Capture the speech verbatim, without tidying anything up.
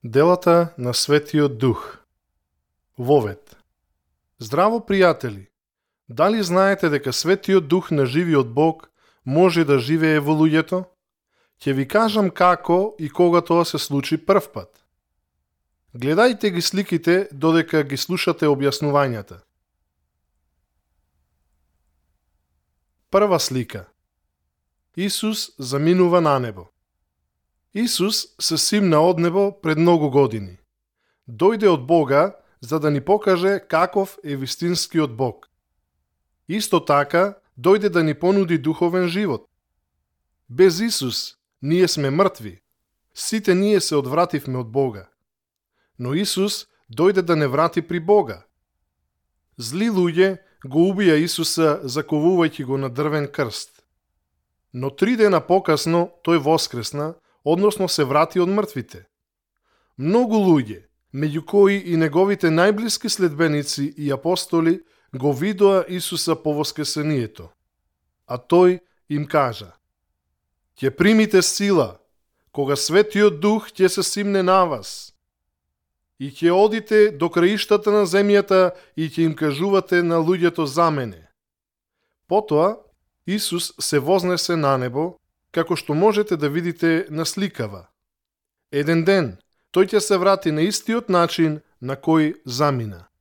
Делата на Светиот Дух. Вовет. Здраво, пријатели! Дали знаете дека Светиот Дух на живиот Бог може да живее во луѓето? Ќе ви кажам како и кога тоа се случи прв пат. Гледајте ги сликите додека ги слушате објаснувањата. Прва слика. Исус заминува на небо. Исус се симна од небо пред многу години. Дојде од Бога за да ни покаже каков е вистинскиот Бог. Исто така, дојде да ни понуди духовен живот. Без Исус, ние сме мртви. Сите ние се одвративме од Бога. Но Исус дојде да не врати при Бога. Зли луѓе го убија Исуса заковувајќи го на дрвен крст. Но три дена покасно тој воскресна, односно се врати од мртвите. Многу луѓе, меѓу кои и неговите најблиски следбеници и апостоли, го видоа Исуса по воскресението. А тој им кажа: ќе примите сила, кога Светиот Дух ќе се симне на вас, и ќе одите до краиштата на земјата и ќе им кажувате на луѓето за мене. Потоа, Исус се вознесе на небо, како што можете да видите на сликава. Еден ден, тој ќе се врати на истиот начин на кој замина.